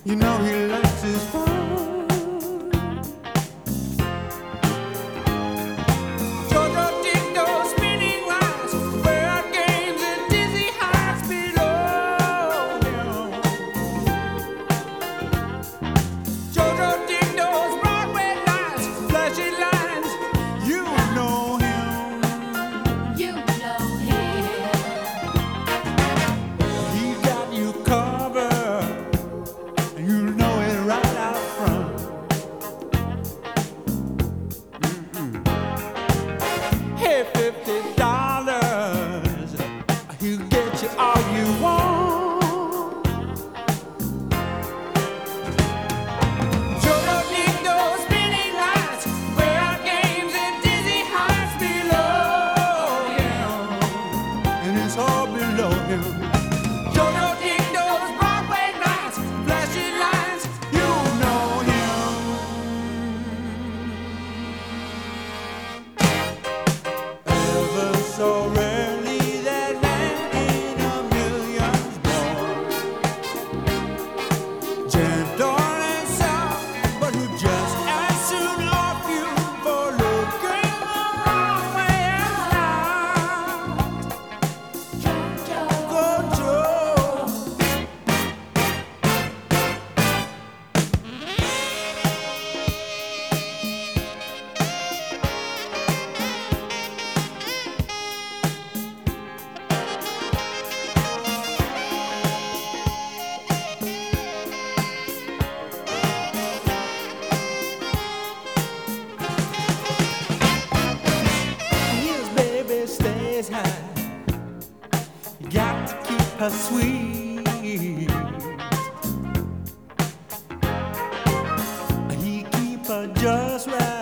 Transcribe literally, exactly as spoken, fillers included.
You know he likes his fun. Jojo dig those spinning lines, where games and dizzy heights below him. Jojo dig those Broadway lines, flashy lines. You know him. You know him. He got you covered, and you know it right out front. Hey, fifty dollars, he'll get you all you want. Jojo dig those spinning lights, where our games and dizzy heights below him, and it's all below him. Jojo dig those Broadway nights, flashy lines, you know him. Ever so rarely that man in a million's born, gentle and soft, but who just as soon off you for looking the wrong way around. Go Joe. His baby stays high. You got to keep her sweet. He keep her just right.